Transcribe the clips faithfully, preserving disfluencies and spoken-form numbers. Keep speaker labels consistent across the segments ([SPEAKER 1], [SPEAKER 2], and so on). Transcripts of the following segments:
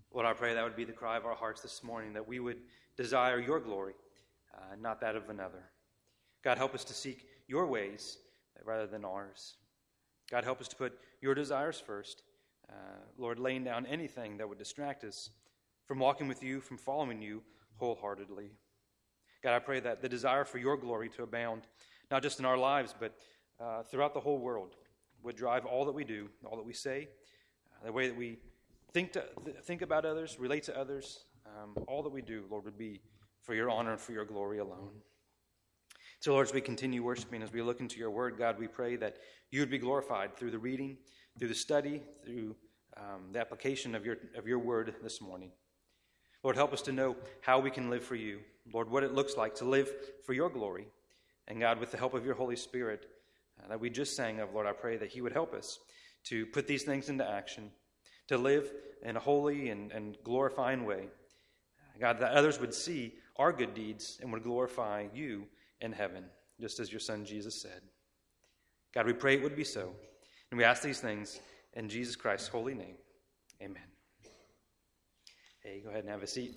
[SPEAKER 1] Lord, I pray that would be the cry of our hearts this morning, that we would desire your glory, uh, not that of another. God, help us to seek your ways rather than ours. God, help us to put your desires first. Uh, Lord, laying down anything that would distract us from walking with you, from following you wholeheartedly. God, I pray that the desire for your glory to abound, not just in our lives, but uh, throughout the whole world, would drive all that we do, all that we say, uh, the way that we think to, th- think about others, relate to others. Um, all that we do, Lord, would be for your honor and for your glory alone. So, Lord, as we continue worshiping, as we look into your word, God, we pray that you would be glorified through the reading, through the study, through um, the application of your of your word this morning. Lord, help us to know how we can live for you. Lord, what it looks like to live for your glory. And God, with the help of your Holy Spirit uh, that we just sang of, Lord, I pray that he would help us to put these things into action, to live in a holy and, and glorifying way. God, that others would see our good deeds and would glorify you in heaven, just as your son Jesus said. God, we pray it would be so. And we ask these things in Jesus Christ's holy name. Amen. Hey, go ahead and have a seat.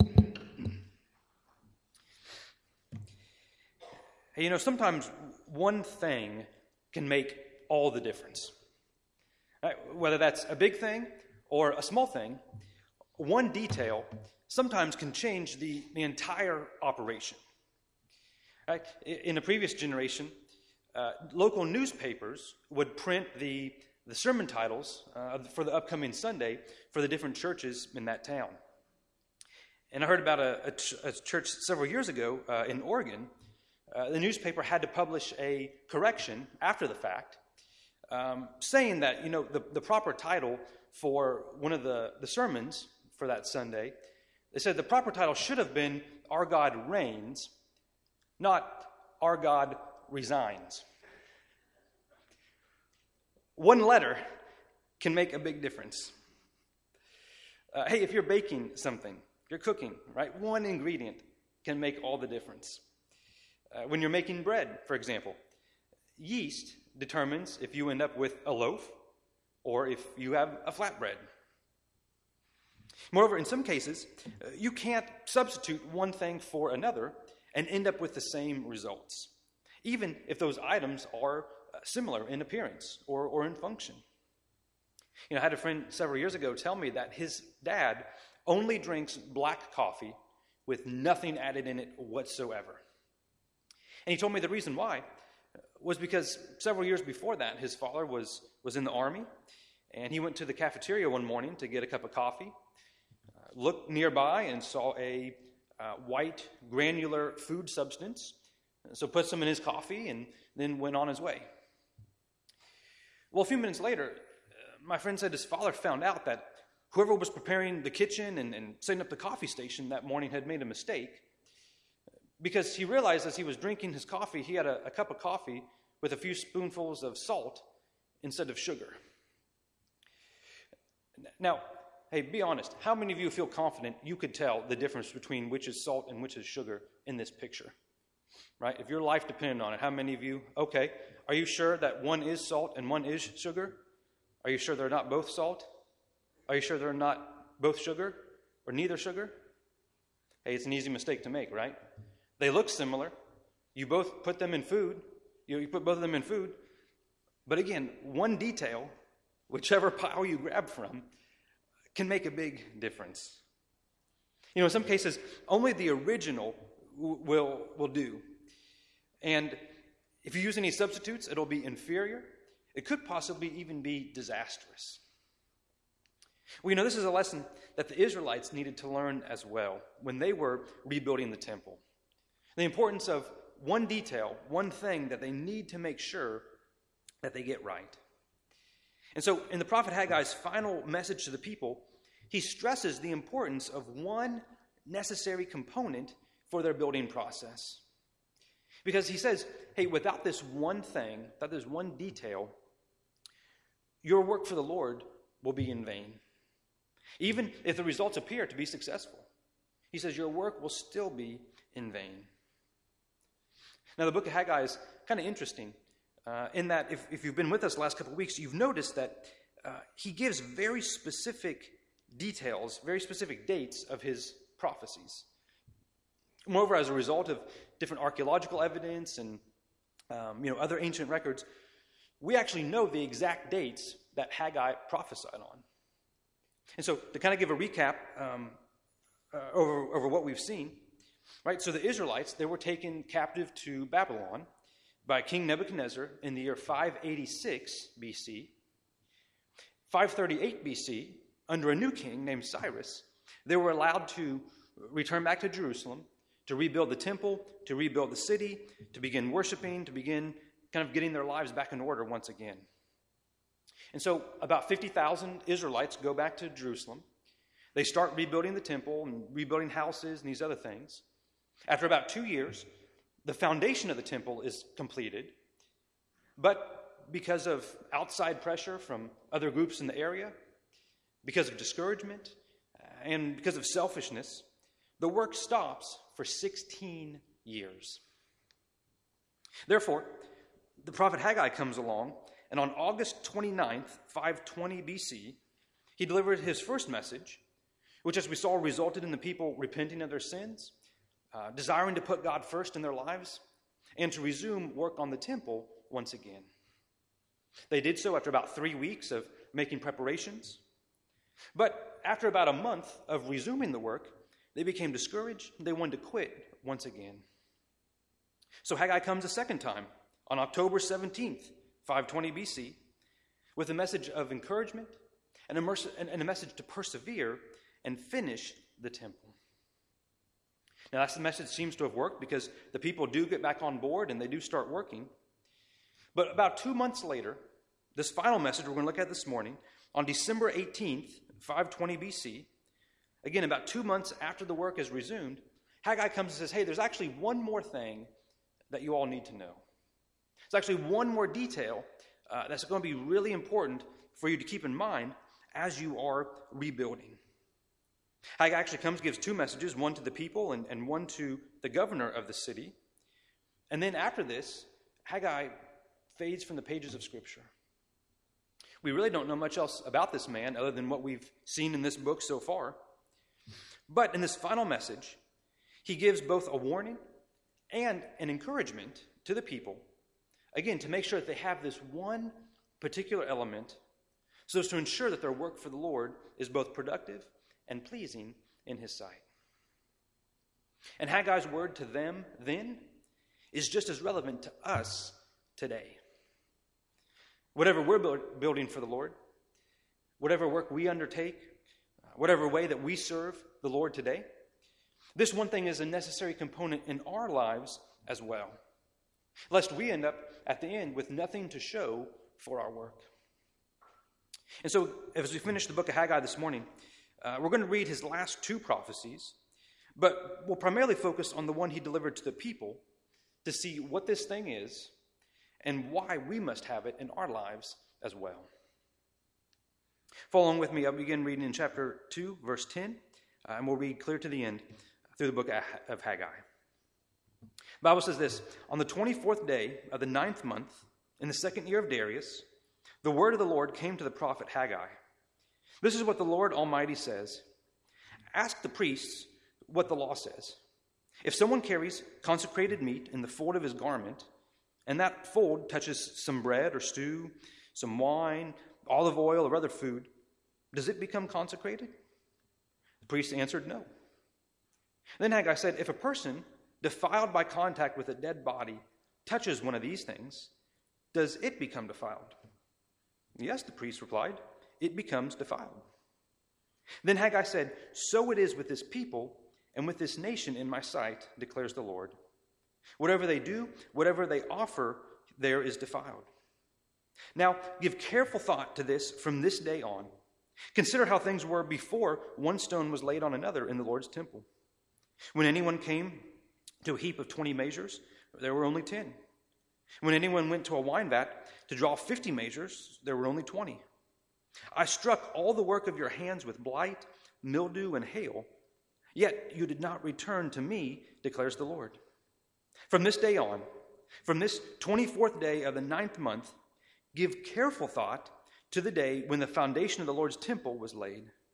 [SPEAKER 1] Hey, you know, sometimes one thing can make all the difference. Right? Whether that's a big thing or a small thing, one detail sometimes can change the, the entire operation. Right? In the previous generation, uh, local newspapers would print the, the sermon titles uh, for the upcoming Sunday for the different churches in that town. And I heard about a, a, ch- a church several years ago uh, in Oregon. Uh, the newspaper had to publish a correction after the fact, um, saying that, you know, the, the proper title for one of the, the sermons for that Sunday, they said the proper title should have been Our God Reigns, not Our God Resigns. One letter can make a big difference. Uh, hey, if you're baking something, you're cooking, right? One ingredient can make all the difference. Uh, when you're making bread, for example, yeast determines if you end up with a loaf or if you have a flatbread. Moreover, in some cases, uh, you can't substitute one thing for another and end up with the same results, even if those items are uh, similar in appearance or, or in function. You know, I had a friend several years ago tell me that his dad only drinks black coffee with nothing added in it whatsoever. And he told me the reason why was because several years before that, his father was, was in the army, and he went to the cafeteria one morning to get a cup of coffee, uh, looked nearby and saw a uh, white granular food substance, so put some in his coffee and then went on his way. Well, a few minutes later, uh, my friend said his father found out that whoever was preparing the kitchen and, and setting up the coffee station that morning had made a mistake, because he realized as he was drinking his coffee, he had a, a cup of coffee with a few spoonfuls of salt instead of sugar. Now, hey, be honest. How many of you feel confident you could tell the difference between which is salt and which is sugar in this picture? Right? If your life depended on it, how many of you? Okay. Are you sure that one is salt and one is sugar? Are you sure they're not both salt? Are you sure they're not both sugar or neither sugar? Hey, it's an easy mistake to make, right? They look similar. You both put them in food. You, you put both of them in food. But again, one detail, whichever pile you grab from, can make a big difference. You know, in some cases, only the original w- will, will do. And if you use any substitutes, it'll be inferior. It could possibly even be disastrous. Well, you know, this is a lesson that the Israelites needed to learn as well when they were rebuilding the temple. The importance of one detail, one thing that they need to make sure that they get right. And so in the prophet Haggai's final message to the people, he stresses the importance of one necessary component for their building process. Because he says, hey, without this one thing, without this one detail, your work for the Lord will be in vain. Even if the results appear to be successful, he says your work will still be in vain. Now, the book of Haggai is kind of interesting uh, in that if, if you've been with us the last couple of weeks, you've noticed that uh, he gives very specific details, very specific dates of his prophecies. Moreover, as a result of different archaeological evidence and um, you know other ancient records, we actually know the exact dates that Haggai prophesied on. And so, to kind of give a recap um, uh, over, over what we've seen, right? So the Israelites, they were taken captive to Babylon by King Nebuchadnezzar in the year five eighty-six B C. five thirty-eight B C, under a new king named Cyrus, they were allowed to return back to Jerusalem, to rebuild the temple, to rebuild the city, to begin worshiping, to begin kind of getting their lives back in order once again. And so about fifty thousand Israelites go back to Jerusalem. They start rebuilding the temple and rebuilding houses and these other things. After about two years, the foundation of the temple is completed. But because of outside pressure from other groups in the area, because of discouragement, and because of selfishness, the work stops for sixteen years. Therefore, the prophet Haggai comes along, and on August twenty-ninth, five twenty B C, he delivered his first message, which, as we saw, resulted in the people repenting of their sins, uh, desiring to put God first in their lives, and to resume work on the temple once again. They did so after about three weeks of making preparations. But after about a month of resuming the work, they became discouraged. They wanted to quit once again. So Haggai comes a second time on October seventeenth, five twenty B C, with a message of encouragement and a, merc- and a message to persevere and finish the temple. Now, that message seems to have worked because the people do get back on board and they do start working. But about two months later, this final message we're going to look at this morning, on December eighteenth, five twenty B C, again, about two months after the work is resumed, Haggai comes and says, hey, there's actually one more thing that you all need to know. There's actually one more detail uh, that's going to be really important for you to keep in mind as you are rebuilding. Haggai actually comes, gives two messages, one to the people and, and one to the governor of the city. And then after this, Haggai fades from the pages of Scripture. We really don't know much else about this man other than what we've seen in this book so far. But in this final message, he gives both a warning and an encouragement to the people, again, to make sure that they have this one particular element so as to ensure that their work for the Lord is both productive and pleasing in his sight. And Haggai's word to them then is just as relevant to us today. Whatever we're build, building for the Lord, whatever work we undertake, whatever way that we serve the Lord today, this one thing is a necessary component in our lives as well, lest we end up at the end with nothing to show for our work. And so, as we finish the book of Haggai this morning, uh, we're going to read his last two prophecies, but we'll primarily focus on the one he delivered to the people to see what this thing is and why we must have it in our lives as well. Follow along with me. I'll begin reading in chapter two, verse ten, uh, and we'll read clear to the end through the book of Haggai. The Bible says this: on the twenty-fourth day of the ninth month, in the second year of Darius, the word of the Lord came to the prophet Haggai. This is what the Lord Almighty says: ask the priests what the law says. If someone carries consecrated meat in the fold of his garment, and that fold touches some bread or stew, some wine, olive oil, or other food, does it become consecrated? The priest answered, no. Then Haggai said, if a person defiled by contact with a dead body touches one of these things, does it become defiled? Yes, the priest replied, it becomes defiled. Then Haggai said, so it is with this people and with this nation in my sight, declares the Lord. Whatever they do, whatever they offer, there is defiled. Now, give careful thought to this from this day on. Consider how things were before one stone was laid on another in the Lord's temple. When anyone came to a heap of twenty measures, there were only ten. When anyone went to a wine vat to draw fifty measures, there were only twenty. I struck all the work of your hands with blight, mildew, and hail, yet you did not return to me, declares the Lord. From this day on, from this twenty-fourth day of the ninth month, give careful thought to the day when the foundation of the Lord's temple was laid.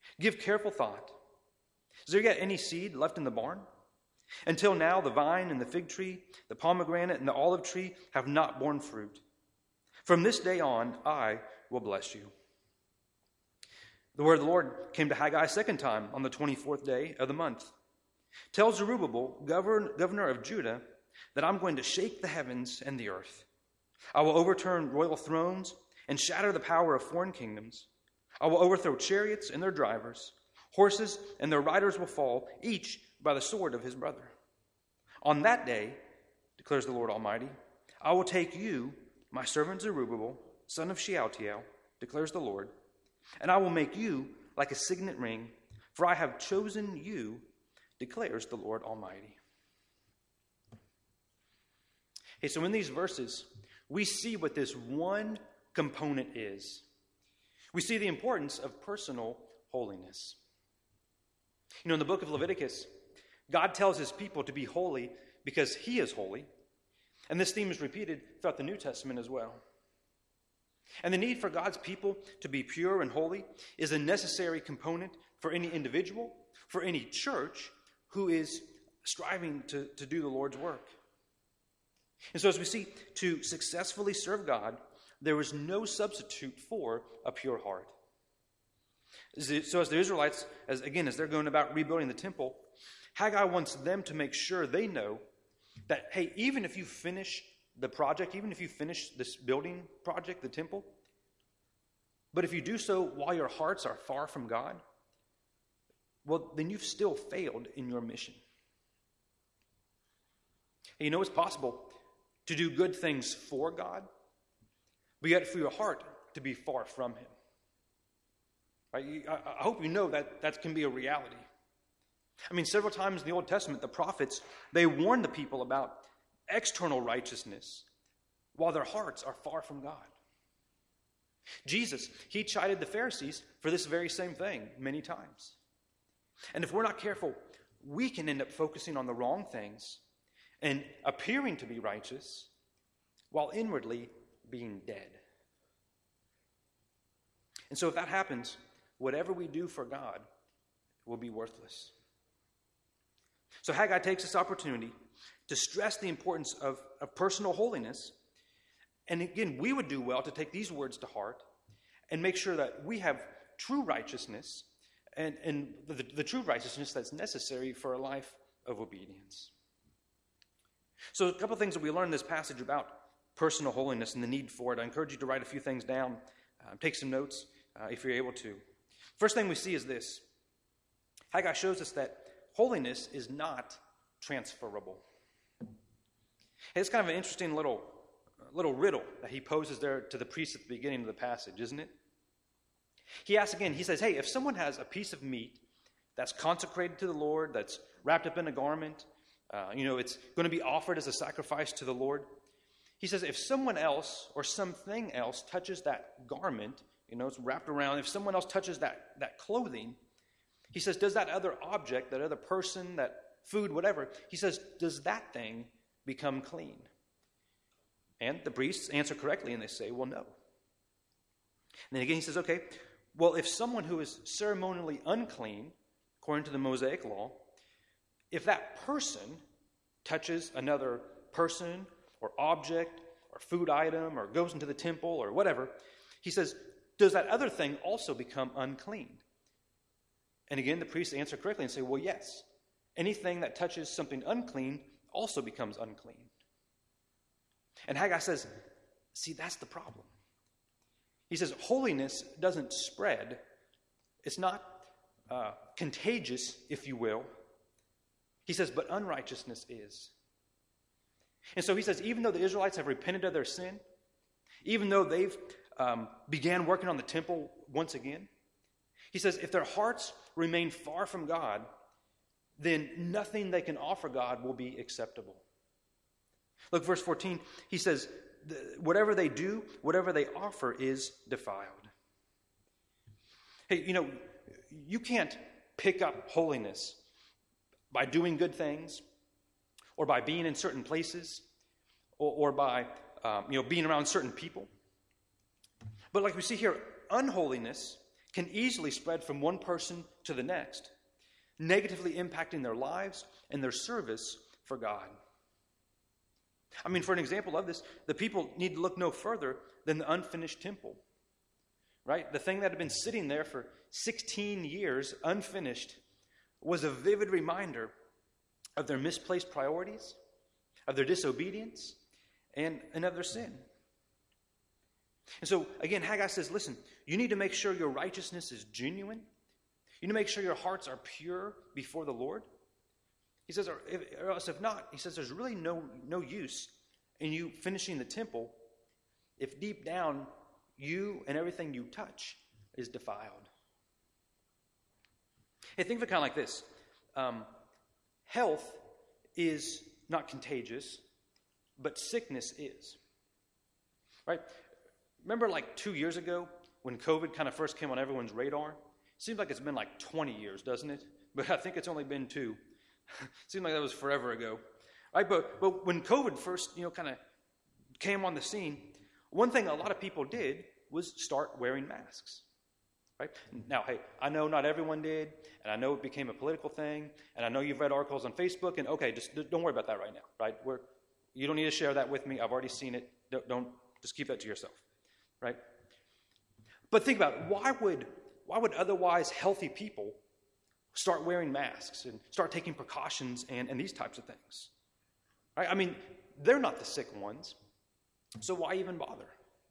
[SPEAKER 1] Give careful thought. Is there yet any seed left in the barn? Until now, the vine and the fig tree, the pomegranate and the olive tree have not borne fruit. From this day on, I will bless you. The word of the Lord came to Haggai a second time on the twenty-fourth day of the month. Tell Zerubbabel, govern, governor of Judah, that I'm going to shake the heavens and the earth. I will overturn royal thrones and shatter the power of foreign kingdoms. I will overthrow chariots and their drivers. Horses and their riders will fall, each by the sword of his brother. On that day, declares the Lord Almighty, I will take you, my servant Zerubbabel, son of Shealtiel, declares the Lord, and I will make you like a signet ring, for I have chosen you, declares the Lord Almighty. Hey, so in these verses, we see what this one component is. We see the importance of personal holiness. You know, in the book of Leviticus, God tells his people to be holy because he is holy. And this theme is repeated throughout the New Testament as well. And the need for God's people to be pure and holy is a necessary component for any individual, for any church who is striving to, to do the Lord's work. And so as we see, to successfully serve God, there is no substitute for a pure heart. So as the Israelites, as again, as they're going about rebuilding the temple, Haggai wants them to make sure they know that, hey, even if you finish the project, even if you finish this building project, the temple, but if you do so while your hearts are far from God, well, then you've still failed in your mission. And you know it's possible to do good things for God, but yet for your heart to be far from him. Right? I hope you know that that can be a reality. I mean, several times in the Old Testament, the prophets, they warn the people about external righteousness while their hearts are far from God. Jesus, he chided the Pharisees for this very same thing many times. And if we're not careful, we can end up focusing on the wrong things and appearing to be righteous while inwardly being dead. And so if that happens, whatever we do for God will be worthless. So Haggai takes this opportunity to stress the importance of, of personal holiness. And again, we would do well to take these words to heart and make sure that we have true righteousness and, and the, the true righteousness that's necessary for a life of obedience. So a couple of things that we learned in this passage about personal holiness and the need for it. I encourage you to write a few things down, uh, take some notes uh, if you're able to. First thing we see is this. Haggai shows us that holiness is not transferable. It's kind of an interesting little, little riddle that he poses there to the priest at the beginning of the passage, isn't it? He asks again, he says, hey, if someone has a piece of meat that's consecrated to the Lord, that's wrapped up in a garment, uh, you know, it's going to be offered as a sacrifice to the Lord. He says, if someone else or something else touches that garment, you know, it's wrapped around, if someone else touches that, that clothing, he says, does that other object, that other person, that food, whatever, he says, does that thing become clean? And the priests answer correctly, and they say, well, no. And then again he says, okay, well, if someone who is ceremonially unclean, according to the Mosaic law, if that person touches another person or object or food item or goes into the temple or whatever, he says, does that other thing also become unclean? And again, the priests answer correctly and say, well, yes. Anything that touches something unclean also becomes unclean. And Haggai says, see, that's the problem. He says, holiness doesn't spread. It's not uh, contagious, if you will. He says, but unrighteousness is. And so he says, even though the Israelites have repented of their sin, even though they've um, began working on the temple once again, he says, if their hearts remain far from God, then nothing they can offer God will be acceptable. Look, verse fourteen, he says, whatever they do, whatever they offer is defiled. Hey, you know, you can't pick up holiness by doing good things or by being in certain places or, or by, um, you know, being around certain people. But like we see here, unholiness can easily spread from one person to the next, negatively impacting their lives and their service for God. I mean, for an example of this, the people need to look no further than the unfinished temple, right? The thing that had been sitting there for sixteen years, unfinished, was a vivid reminder of their misplaced priorities, of their disobedience, and, and of their sin. And so, again, Haggai says, listen, you need to make sure your righteousness is genuine. You need to make sure your hearts are pure before the Lord. He says, or, if, or else if not, he says there's really no, no use in you finishing the temple if deep down you and everything you touch is defiled. Hey, think of it kind of like this. Um, health is not contagious, but sickness is. Right? Remember like two years ago when COVID kind of first came on everyone's radar? Seems like it's been like twenty years, doesn't it? But I think it's only been two. Seemed like that was forever ago. Right? But, but when COVID first, you know, kind of came on the scene, one thing a lot of people did was start wearing masks. Right? Now, hey, I know not everyone did, and I know it became a political thing, and I know you've read articles on Facebook, and okay, just don't worry about that right now, right? We're, you don't need to share that with me. I've already seen it. Don't, don't just keep that to yourself, right? But think about it. Why would, why would otherwise healthy people start wearing masks and start taking precautions and, and these types of things? Right? I mean, they're not the sick ones, so why even bother?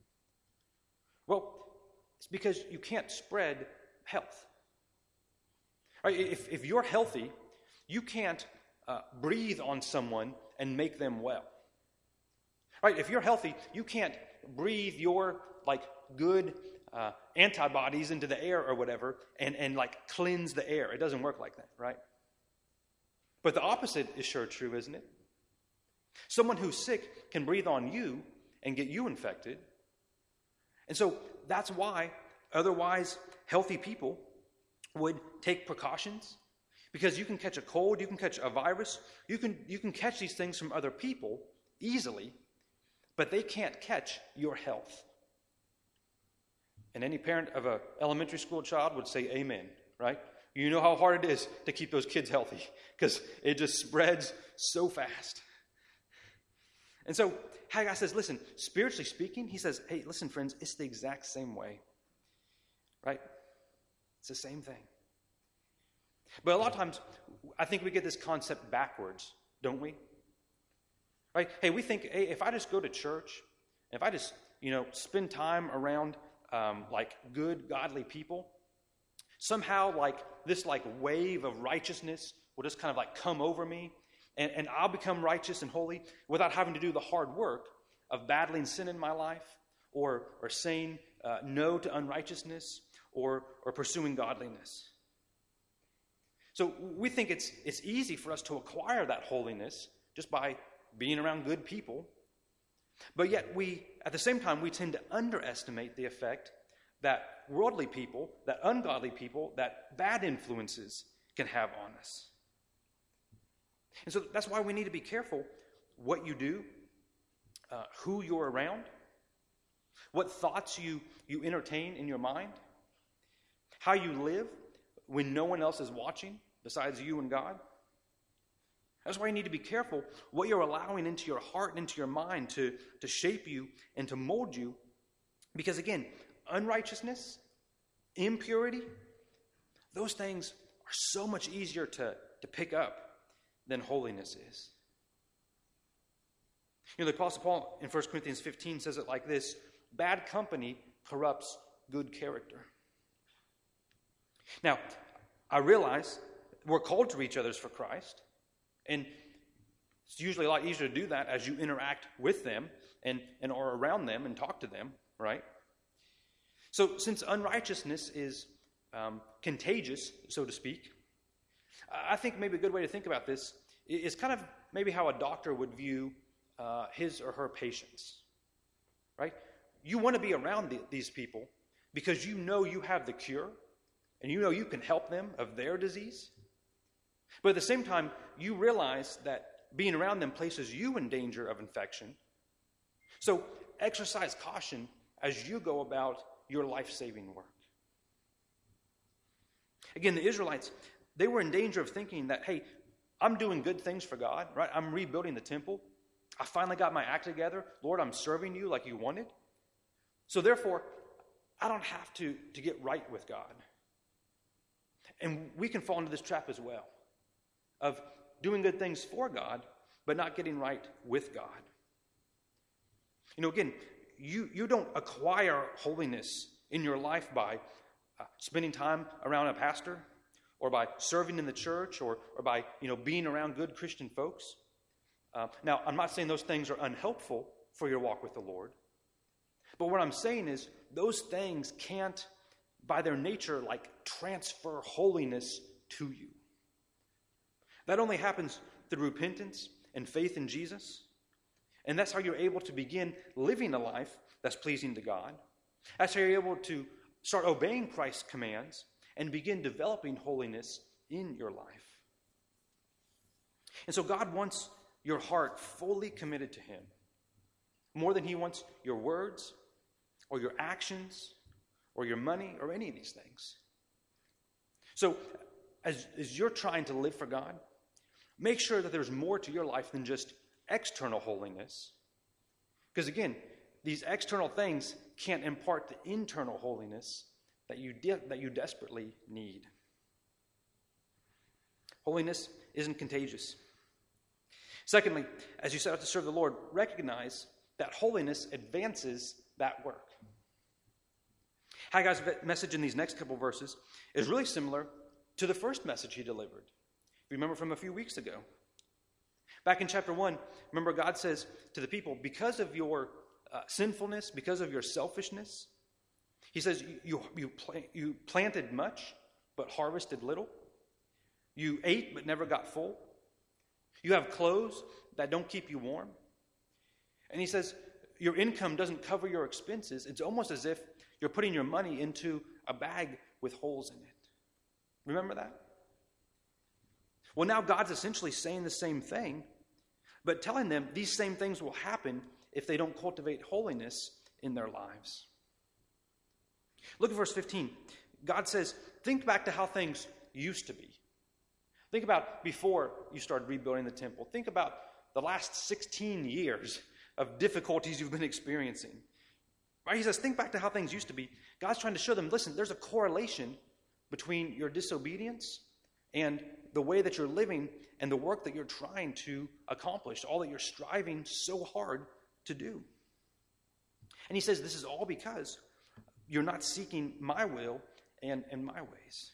[SPEAKER 1] Well, it's because you can't spread health. Right? If, if you're healthy, you can't uh, breathe on someone and make them well. Right? If you're healthy, you can't breathe your like good uh, antibodies into the air or whatever and, and like cleanse the air. It doesn't work like that, right? But the opposite is sure true, isn't it? Someone who's sick can breathe on you and get you infected. And so that's why otherwise healthy people would take precautions, because you can catch a cold, you can catch a virus, you can you can catch these things from other people easily, but they can't catch your health. And any parent of an elementary school child would say amen, right? You know how hard it is to keep those kids healthy because it just spreads so fast. And so Haggai says, listen, spiritually speaking, he says, hey, listen, friends, it's the exact same way, right? It's the same thing. But a lot of times, I think we get this concept backwards, don't we? Right? Hey, we think, hey, if I just go to church, if I just, you know, spend time around, um, like, good, godly people, somehow, like, this, like, wave of righteousness will just kind of, like, come over me, and, and I'll become righteous and holy without having to do the hard work of battling sin in my life or, or saying uh, no to unrighteousness or, or pursuing godliness. So we think it's it's easy for us to acquire that holiness just by being around good people. But yet we, at the same time, we tend to underestimate the effect that worldly people, that ungodly people, that bad influences can have on us. And so that's why we need to be careful what you do, uh, who you're around, what thoughts you, you entertain in your mind, how you live when no one else is watching besides you and God. That's why you need to be careful what you're allowing into your heart and into your mind to, to shape you and to mold you. Because again, unrighteousness, impurity, those things are so much easier to, to pick up than holiness is. You know, the Apostle Paul in First Corinthians fifteen says it like this: bad company corrupts good character. Now, I realize we're called to reach others for Christ, and it's usually a lot easier to do that as you interact with them and, and are around them and talk to them, right? So since unrighteousness is um, contagious, so to speak, I think maybe a good way to think about this is kind of maybe how a doctor would view uh, his or her patients, right? You want to be around the, these people because you know you have the cure and you know you can help them of their disease. But at the same time, you realize that being around them places you in danger of infection. So exercise caution as you go about your life-saving work. Again, the Israelites, they were in danger of thinking that, hey, I'm doing good things for God, right? I'm rebuilding the temple. I finally got my act together. Lord, I'm serving you like you wanted. So therefore, I don't have to, to get right with God. And we can fall into this trap as well, of doing good things for God, but not getting right with God. You know, again, you, you don't acquire holiness in your life by uh, spending time around a pastor, or by serving in the church, or, or by, you know, being around good Christian folks. Uh, now, I'm not saying those things are unhelpful for your walk with the Lord. But what I'm saying is those things can't, by their nature, like transfer holiness to you. That only happens through repentance and faith in Jesus. And that's how you're able to begin living a life that's pleasing to God. That's how you're able to start obeying Christ's commands and begin developing holiness in your life. And so God wants your heart fully committed to him, more than he wants your words or your actions or your money or any of these things. So as, as you're trying to live for God, make sure that there's more to your life than just external holiness. Because again, these external things can't impart the internal holiness that you de- that you desperately need. Holiness isn't contagious. Secondly, as you set out to serve the Lord, recognize that holiness advances that work. Haggai's message in these next couple verses is really similar to the first message he delivered. If you remember from a few weeks ago. Back in chapter one, remember God says to the people, because of your uh, sinfulness, because of your selfishness, he says, you, you, plant, you planted much, but harvested little. You ate, but never got full. You have clothes that don't keep you warm. And he says, your income doesn't cover your expenses. It's almost as if you're putting your money into a bag with holes in it. Remember that? Well, now God's essentially saying the same thing, but telling them these same things will happen if they don't cultivate holiness in their lives. Look at verse fifteen. God says, think back to how things used to be. Think about before you started rebuilding the temple. Think about the last sixteen years of difficulties you've been experiencing. Right? He says, think back to how things used to be. God's trying to show them, listen, there's a correlation between your disobedience and the way that you're living and the work that you're trying to accomplish, all that you're striving so hard to do. And he says, this is all because you're not seeking my will and, and my ways.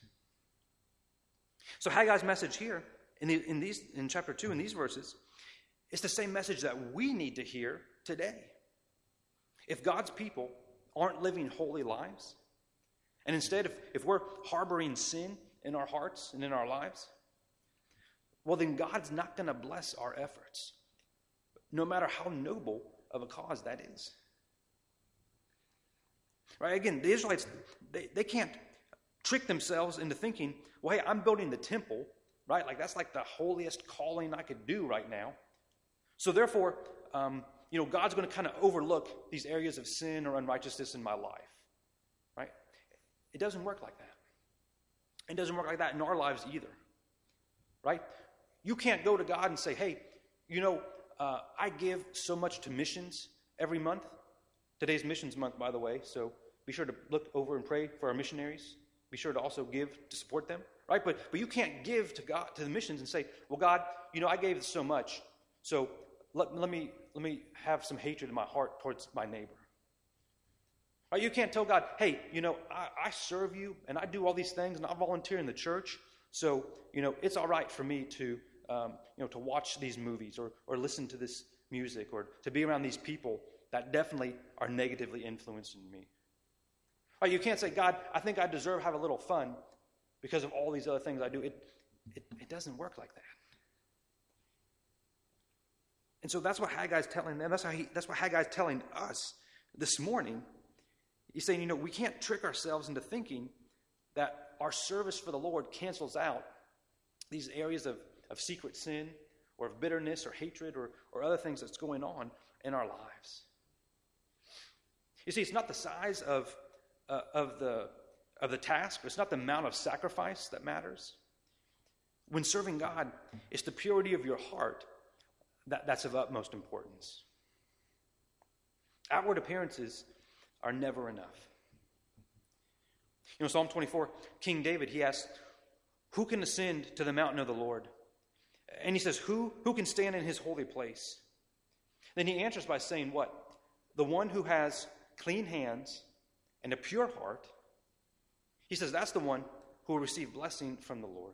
[SPEAKER 1] So Haggai's message here in, the, in, these, in chapter two, in these verses, is the same message that we need to hear today. If God's people aren't living holy lives, and instead if, if we're harboring sin in our hearts and in our lives, well then God's not going to bless our efforts, no matter how noble of a cause that is. Right? Again, the Israelites, they, they can't trick themselves into thinking, well, hey, I'm building the temple, right? Like that's like the holiest calling I could do right now. So therefore, um, you know, God's going to kind of overlook these areas of sin or unrighteousness in my life, right? It doesn't work like that. It doesn't work like that in our lives either, right? You can't go to God and say, hey, you know, uh, I give so much to missions every month. Today's missions month, by the way, so be sure to look over and pray for our missionaries. Be sure to also give to support them, right? But but you can't give to God, to the missions, and say, well, God, you know, I gave so much, so let, let me let me have some hatred in my heart towards my neighbor. Right? You can't tell God, hey, you know, I, I serve you and I do all these things and I volunteer in the church, so you know, it's all right for me to um, you know to watch these movies or or listen to this music or to be around these people that definitely are negatively influencing me. Right? You can't say, God, I think I deserve to have a little fun because of all these other things I do. It, it, it doesn't work like that. And so that's what Haggai's telling them. That's how he, that's what Haggai's telling us this morning. He's saying, you know, we can't trick ourselves into thinking that our service for the Lord cancels out these areas of, of secret sin or of bitterness or hatred or, or other things that's going on in our lives. You see, it's not the size of uh, of the of the task, but it's not the amount of sacrifice that matters. When serving God, it's the purity of your heart that, that's of utmost importance. Outward appearances are never enough. You know, Psalm twenty-four, King David, he asks, who can ascend to the mountain of the Lord? And he says, who, who can stand in his holy place? Then he answers by saying what? The one who has clean hands and a pure heart. He says that's the one who will receive blessing from the Lord.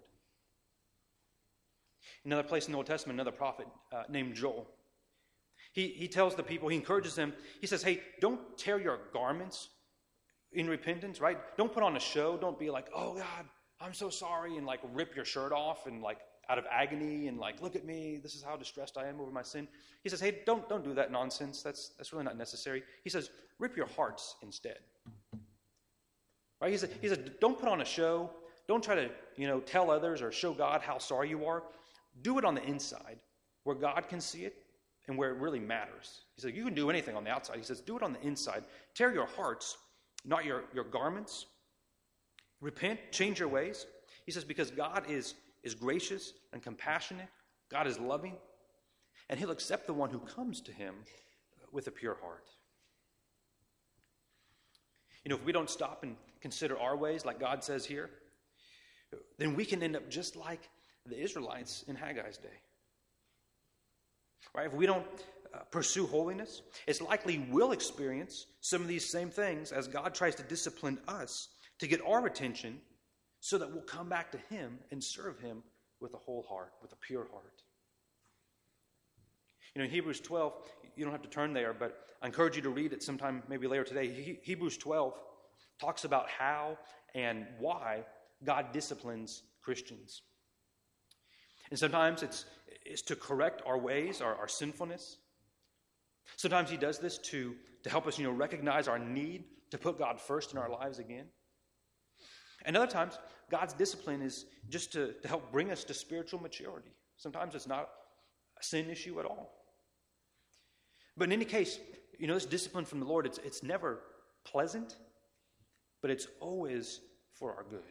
[SPEAKER 1] Another place in the Old Testament, another prophet uh, named Joel. He, he tells the people, he encourages them, he says, hey, don't tear your garments in repentance, right? Don't put on a show. Don't be like, oh God, I'm so sorry, and like rip your shirt off and like out of agony and like, look at me, this is how distressed I am over my sin. He says, hey, don't don't do that nonsense. That's that's really not necessary. He says, rip your hearts instead. Right? He said, he said, don't put on a show. Don't try to, you know, tell others or show God how sorry you are. Do it on the inside where God can see it and where it really matters. He said, you can do anything on the outside. He says, do it on the inside. Tear your hearts, not your, your garments. Repent, change your ways. He says, because God is, is gracious and compassionate. God is loving. And he'll accept the one who comes to him with a pure heart. You know, if we don't stop and consider our ways like God says here, then we can end up just like the Israelites in Haggai's day. Right? If we don't uh, pursue holiness, it's likely we'll experience some of these same things as God tries to discipline us to get our attention so that we'll come back to him and serve him with a whole heart, with a pure heart. You know, in Hebrews twelve, you don't have to turn there, but I encourage you to read it sometime maybe later today. He, Hebrews twelve talks about how and why God disciplines Christians. And sometimes it's, it's to correct our ways, our, our sinfulness. Sometimes he does this to, to help us, you know, recognize our need to put God first in our lives again. And other times, God's discipline is just to, to help bring us to spiritual maturity. Sometimes it's not a sin issue at all. But in any case, you know, this discipline from the Lord, it's, it's never pleasant, but it's always for our good.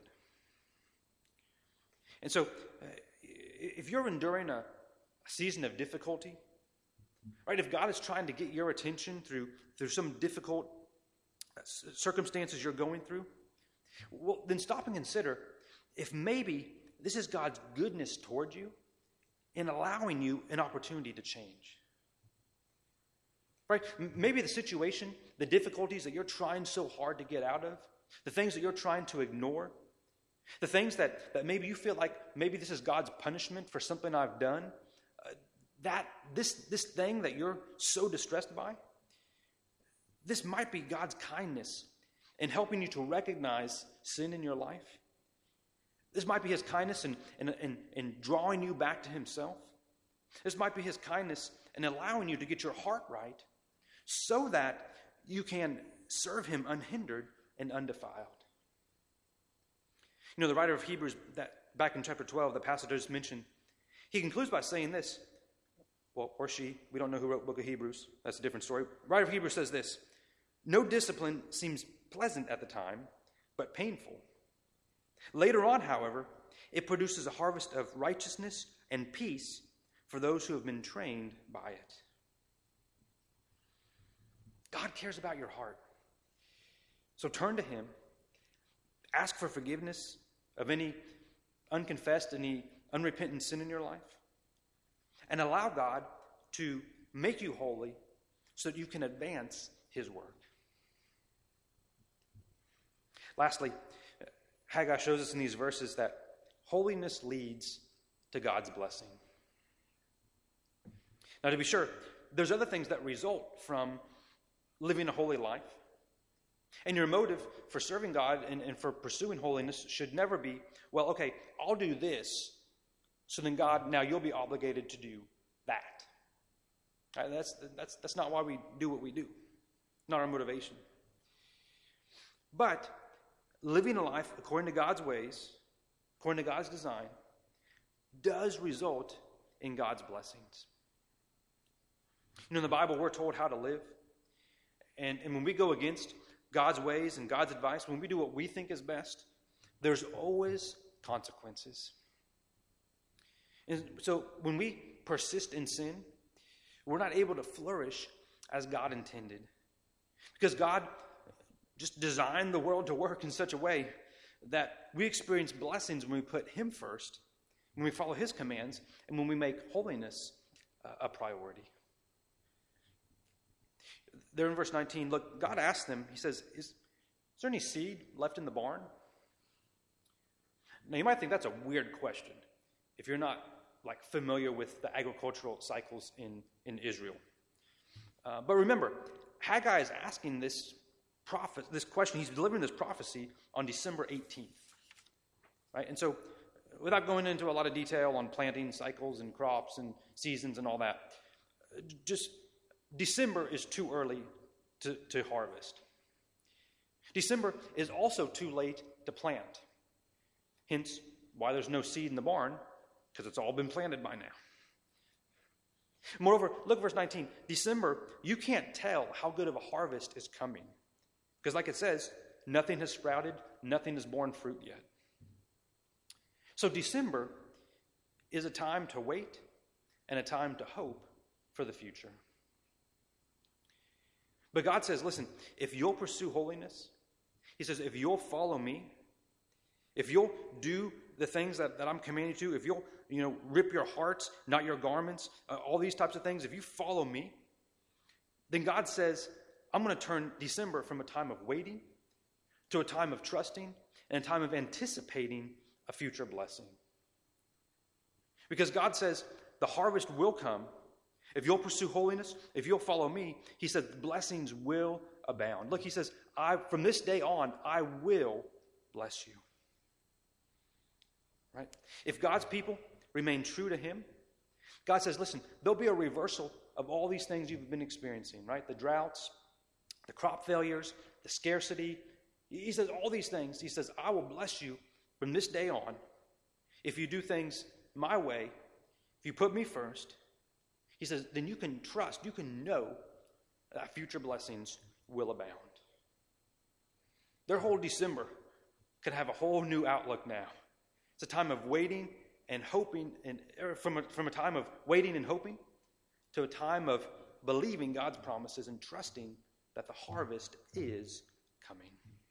[SPEAKER 1] And so, uh, if you're enduring a, a season of difficulty, right, if God is trying to get your attention through, through some difficult circumstances you're going through, well, then stop and consider if maybe this is God's goodness toward you in allowing you an opportunity to change. Right? Maybe the situation, the difficulties that you're trying so hard to get out of, the things that you're trying to ignore, the things that, that maybe you feel like maybe this is God's punishment for something I've done, uh, that this, this thing that you're so distressed by, this might be God's kindness in helping you to recognize sin in your life. This might be his kindness in, in, in, in drawing you back to himself. This might be his kindness in allowing you to get your heart right so that you can serve him unhindered and undefiled. You know, the writer of Hebrews, that back in chapter twelve, the passage I just mentioned, he concludes by saying this. Well, or she, we don't know who wrote the book of Hebrews. That's a different story. The writer of Hebrews says this: no discipline seems pleasant at the time, but painful. Later on, however, it produces a harvest of righteousness and peace for those who have been trained by it. God cares about your heart. So turn to him. Ask for forgiveness of any unconfessed, any unrepentant sin in your life. And allow God to make you holy so that you can advance his work. Lastly, Haggai shows us in these verses that holiness leads to God's blessing. Now, to be sure, there's other things that result from living a holy life. And your motive for serving God and, and for pursuing holiness should never be, well, okay, I'll do this, so then God, now you'll be obligated to do that. Right? That's, that's, that's not why we do what we do. Not our motivation. But living a life according to God's ways, according to God's design, does result in God's blessings. You know, in the Bible, we're told how to live. And, and when we go against God's ways and God's advice, when we do what we think is best, there's always consequences. And so when we persist in sin, we're not able to flourish as God intended. Because God just designed the world to work in such a way that we experience blessings when we put Him first, when we follow His commands, and when we make holiness a priority. There in verse nineteen, look, God asked them, He says, is, is there any seed left in the barn? Now you might think that's a weird question if you're not like familiar with the agricultural cycles in, in Israel. Uh, but remember, Haggai is asking this prophet, this question. He's delivering this prophecy on December eighteenth. Right? And so, without going into a lot of detail on planting cycles and crops and seasons and all that, just December is too early to, to harvest. December is also too late to plant. Hence, why there's no seed in the barn, because it's all been planted by now. Moreover, look at verse nineteen. December, you can't tell how good of a harvest is coming. Because like it says, nothing has sprouted, nothing has borne fruit yet. So December is a time to wait and a time to hope for the future. But God says, listen, if you'll pursue holiness, He says, if you'll follow me, if you'll do the things that, that I'm commanding you to, if you'll, you know, rip your hearts, not your garments, uh, all these types of things, if you follow me, then God says, I'm going to turn December from a time of waiting to a time of trusting and a time of anticipating a future blessing. Because God says the harvest will come. If you'll pursue holiness, if you'll follow me, He said the blessings will abound. Look, He says, I from this day on, I will bless you. Right? If God's people remain true to Him, God says, listen, there'll be a reversal of all these things you've been experiencing, right? The droughts, the crop failures, the scarcity. He says all these things. He says, I will bless you from this day on if you do things my way, if you put me first. He says, then you can trust, you can know that future blessings will abound. Their whole December could have a whole new outlook now. It's a time of waiting and hoping, and from a, from a time of waiting and hoping to a time of believing God's promises and trusting that the harvest is coming.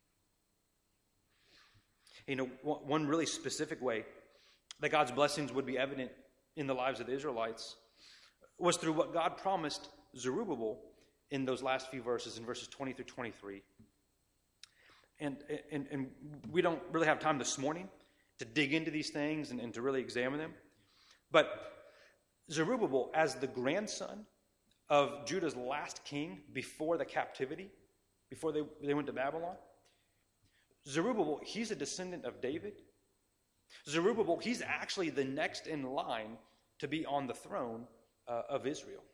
[SPEAKER 1] You know, one really specific way that God's blessings would be evident in the lives of the Israelites was through what God promised Zerubbabel in those last few verses, in verses twenty through twenty-three. And, and, and we don't really have time this morning to dig into these things and, and to really examine them. But Zerubbabel, as the grandson of Judah's last king before the captivity, before they, they went to Babylon, Zerubbabel, he's a descendant of David. Zerubbabel, he's actually the next in line to be on the throne uh, of Israel.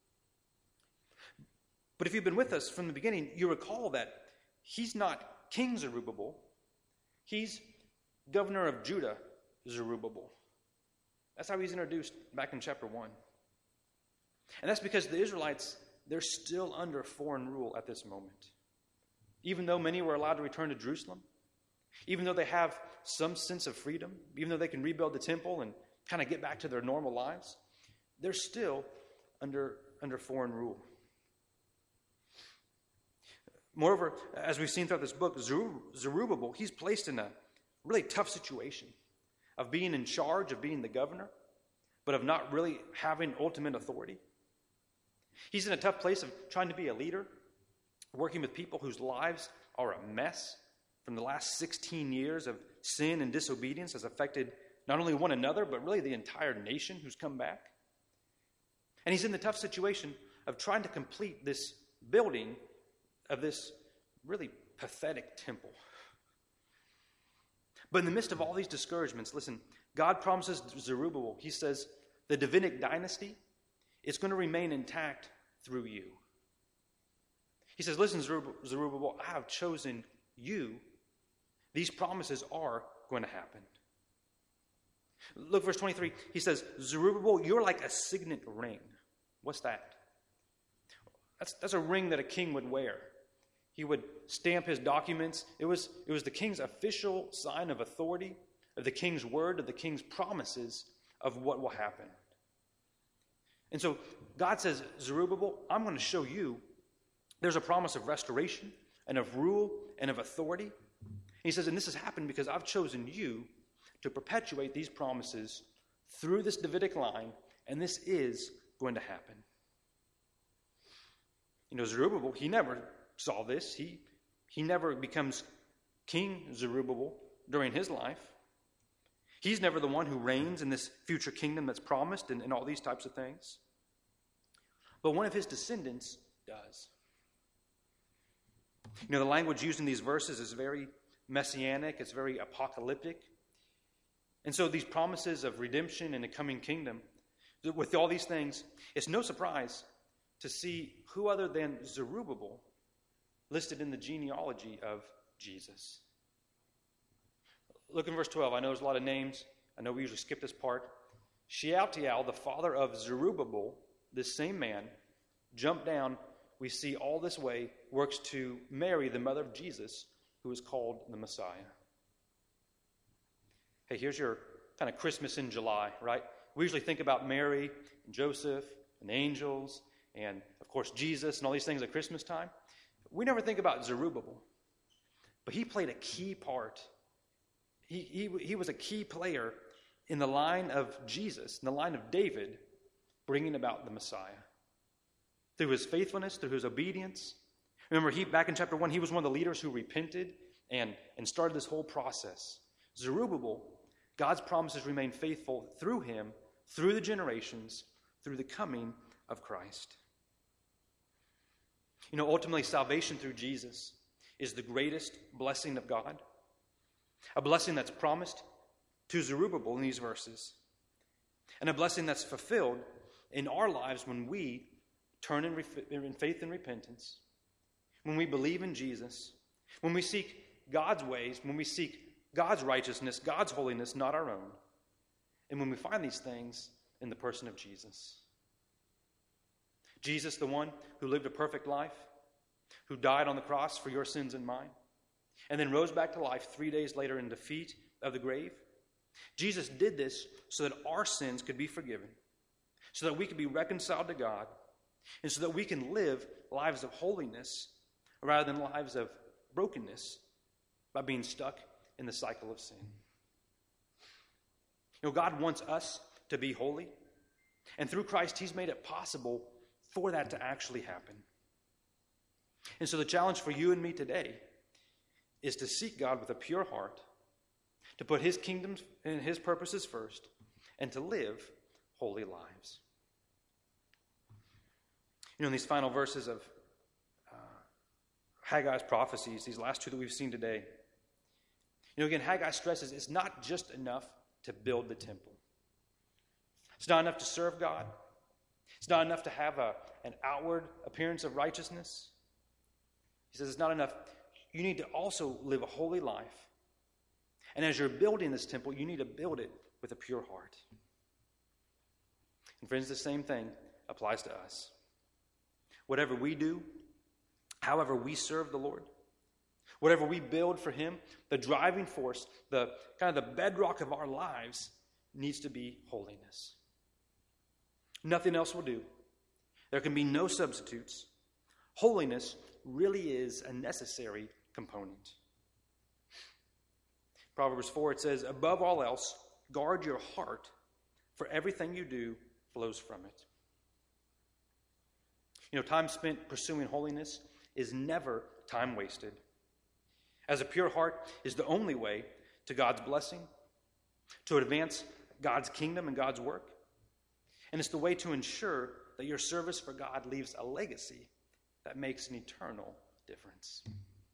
[SPEAKER 1] But if you've been with us from the beginning, you recall that he's not King Zerubbabel. He's governor of Judah, Zerubbabel. That's how he's introduced back in chapter one. And that's because the Israelites, they're still under foreign rule at this moment. Even though many were allowed to return to Jerusalem, even though they have some sense of freedom, even though they can rebuild the temple and kind of get back to their normal lives, they're still under, under foreign rule. Moreover, as we've seen throughout this book, Zerubbabel, he's placed in a really tough situation of being in charge, of being the governor, but of not really having ultimate authority. He's in a tough place of trying to be a leader, working with people whose lives are a mess from the last sixteen years of sin and disobedience has affected not only one another, but really the entire nation who's come back. And he's in the tough situation of trying to complete this building of this really pathetic temple. But in the midst of all these discouragements, listen, God promises Zerubbabel, he says, the Davidic dynasty is going to remain intact through you. He says, listen, Zerubbabel, I have chosen you. These promises are going to happen. Look, verse twenty-three. He says, Zerubbabel, you're like a signet ring. What's that? That's, that's a ring that a king would wear. He would stamp his documents. It was, it was the king's official sign of authority, of the king's word, of the king's promises of what will happen. And so God says, Zerubbabel, I'm going to show you there's a promise of restoration and of rule and of authority. And he says, and this has happened because I've chosen you to perpetuate these promises through this Davidic line, and this is going to happen. You know, Zerubbabel, he never saw this. He, he never becomes King Zerubbabel during his life. He's never the one who reigns in this future kingdom that's promised and, and all these types of things. But one of his descendants does. You know, the language used in these verses is very messianic. It's very apocalyptic. And so these promises of redemption and a coming kingdom, with all these things, it's no surprise to see who other than Zerubbabel listed in the genealogy of Jesus. Look in verse twelve. I know there's a lot of names. I know we usually skip this part. Shealtiel, the father of Zerubbabel, this same man, jumped down, we see all this way, works to Mary, the mother of Jesus, who is called the Messiah. Hey, here's your kind of Christmas in July, right? We usually think about Mary and Joseph and the angels and, of course, Jesus and all these things at Christmas time. We never think about Zerubbabel. But he played a key part. He, he, he was a key player in the line of Jesus, in the line of David, bringing about the Messiah. Through his faithfulness, through his obedience. Remember, he back in chapter one, he was one of the leaders who repented and, and started this whole process. Zerubbabel, God's promises remain faithful through him, through the generations, through the coming of Christ. You know, ultimately, salvation through Jesus is the greatest blessing of God. A blessing that's promised to Zerubbabel in these verses. And a blessing that's fulfilled in our lives when we turn in, ref- in faith and repentance. When we believe in Jesus. When we seek God's ways. When we seek God's righteousness, God's holiness, not our own. And when we find these things in the person of Jesus. Jesus, the one who lived a perfect life, who died on the cross for your sins and mine, and then rose back to life three days later in defeat of the grave. Jesus did this so that our sins could be forgiven, so that we could be reconciled to God, and so that we can live lives of holiness rather than lives of brokenness by being stuck in the cycle of sin. You know, God wants us to be holy, and through Christ, he's made it possible for that to actually happen. And so the challenge for you and me today is to seek God with a pure heart, to put his kingdom and his purposes first, and to live holy lives. You know, in these final verses of uh, Haggai's prophecies, these last two that we've seen today, you know, again, Haggai stresses it's not just enough to build the temple. It's not enough to serve God. It's not enough to have a, an outward appearance of righteousness. He says it's not enough. You need to also live a holy life. And as you're building this temple, you need to build it with a pure heart. And friends, the same thing applies to us. Whatever we do, however we serve the Lord, whatever we build for him, the driving force, the kind of the bedrock of our lives needs to be holiness. Nothing else will do. There can be no substitutes. Holiness really is a necessary component. Proverbs four, it says, above all else, guard your heart, for everything you do flows from it. You know, time spent pursuing holiness is never time wasted. As a pure heart is the only way to God's blessing, to advance God's kingdom and God's work. And it's the way to ensure that your service for God leaves a legacy that makes an eternal difference.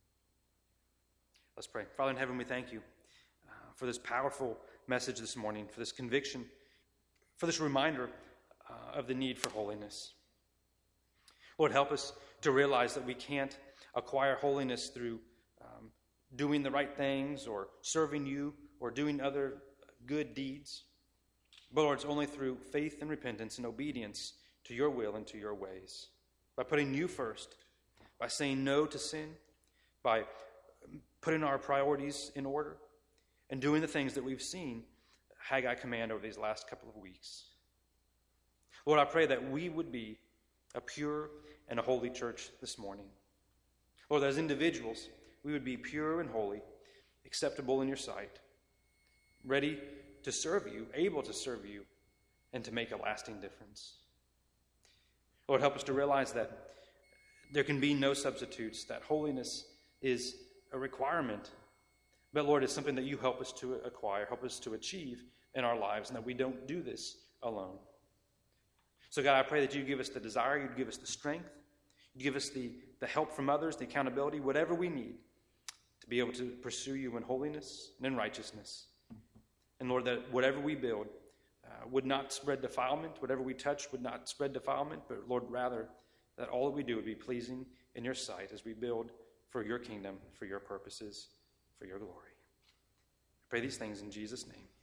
[SPEAKER 1] Let's pray. Father in heaven, we thank you uh, for this powerful message this morning, for this conviction, for this reminder uh, of the need for holiness. Lord, help us to realize that we can't acquire holiness through um, doing the right things or serving you or doing other good deeds. But Lord, it's only through faith and repentance and obedience to your will and to your ways. By putting you first, by saying no to sin, by putting our priorities in order and doing the things that we've seen Haggai command over these last couple of weeks. Lord, I pray that we would be a pure and a holy church this morning. Lord, as individuals, we would be pure and holy, acceptable in your sight, ready to serve you, able to serve you, and to make a lasting difference. Lord, help us to realize that there can be no substitutes, that holiness is a requirement. But Lord, it's something that you help us to acquire, help us to achieve in our lives, and that we don't do this alone. So God, I pray that you give us the desire, you'd give us the strength, you'd give us the, the help from others, the accountability, whatever we need to be able to pursue you in holiness and in righteousness. And Lord, that whatever we build uh, would not spread defilement, whatever we touch would not spread defilement, but Lord, rather that all that we do would be pleasing in your sight as we build for your kingdom, for your purposes, for your glory. I pray these things in Jesus' name.